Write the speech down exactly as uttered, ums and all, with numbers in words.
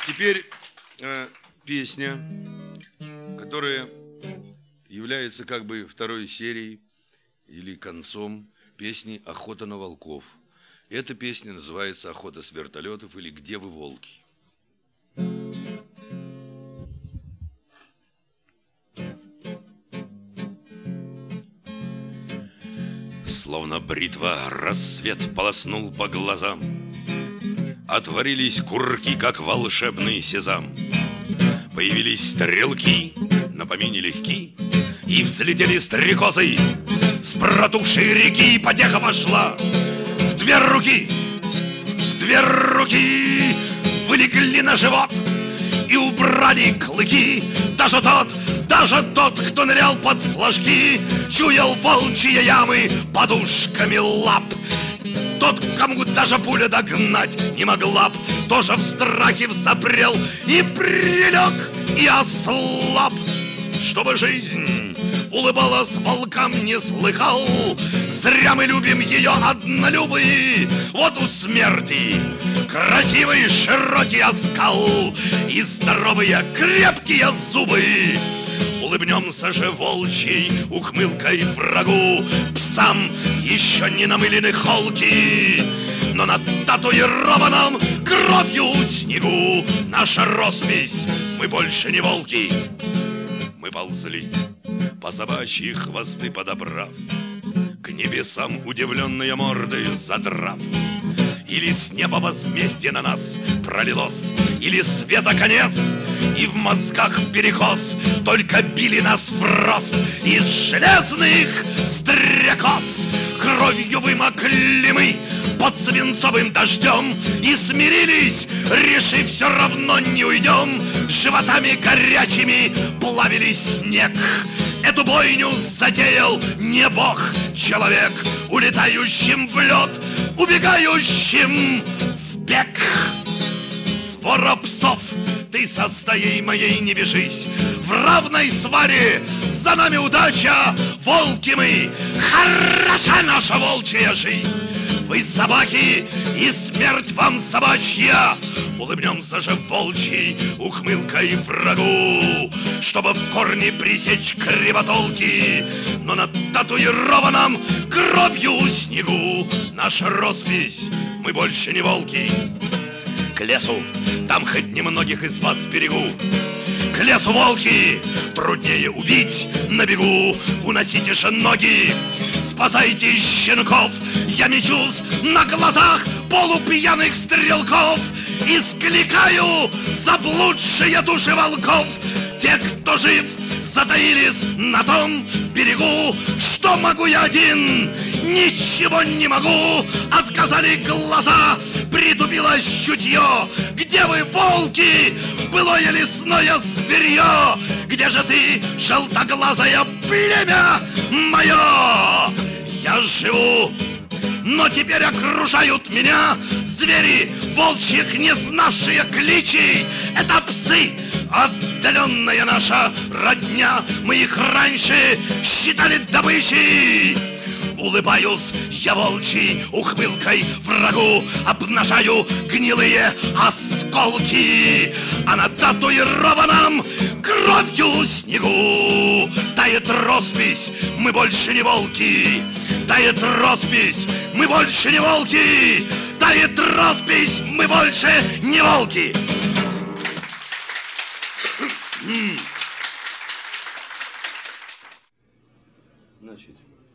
Теперь э, песня, которая является как бы второй серией или концом песни «Охота на волков». Эта песня называется «Охота с вертолетов» или «Где вы, волки?». Словно бритва рассвет полоснул по глазам, отворились курки, как волшебный сезам. Появились стрелки, на помине легки, и взлетели стрекозы с протухшей реки. Потеха пошла в две руки, в две руки вылегли на живот и убрали клыки. Даже тот, даже тот, кто нырял под флажки, чуял волчьи ямы подушками лап. Тот, кому даже пуля догнать не могла б, тоже в страхе взапрел и прилег, и ослаб. Чтобы жизнь улыбалась волкам, не слыхал. Зря мы любим ее однолюбы. Вот у смерти красивый широкий оскал и здоровые крепкие зубы. Улыбнемся же волчьей ухмылкой врагу, псам еще не намылены холки, но на татуированном кровью снегу наша роспись, мы больше не волки. Мы ползли, по собачьи хвосты подобрав, к небесам удивленные морды задрав. Или с неба возмездие на нас пролилось, или света конец, и в мозгах перекос. Только били нас в рост из железных стрекоз. Кровью вымокли мы под свинцовым дождем и смирились, решив, все равно не уйдем. Животами горячими плавили снег. Эту бойню затеял не бог, человек, улетающим в лед, убегающим в бег. Свора псов, ты со стаей моей не бежись, в равной сваре за нами удача, волки мы, хороша наша волчья жизнь. Вы собаки, и смерть вам собачья. Улыбнемся же волчьей ухмылкой врагу, чтобы в корне пресечь кривотолки. Но на татуированном кровью снегу наша роспись, мы больше не волки. К лесу, там хоть немногих из вас берегу. К лесу, волки, труднее убить на бегу. Уносите же ноги, спасайте щенков. Я мечусь на глазах полупьяных стрелков и скликаю заблудшие души волков. Те, кто жив, затаились на том берегу. Что могу я один? Ничего не могу. Отказали глаза, притупилось чутье. Где вы, волки, былое лесное зверье? Где же ты, желтоглазое племя мое? Я живу, но теперь окружают меня звери волчьих, не знавшие кличей. Это псы, отдаленная наша родня. Мы их раньше считали добычей. Улыбаюсь я волчьей ухмылкой врагу, обнажаю гнилые осколки, а на татуированном кровью снегу тает роспись, мы больше не волки. Тает роспись, мы больше не волки. Тает роспись, мы больше не волки. Значит,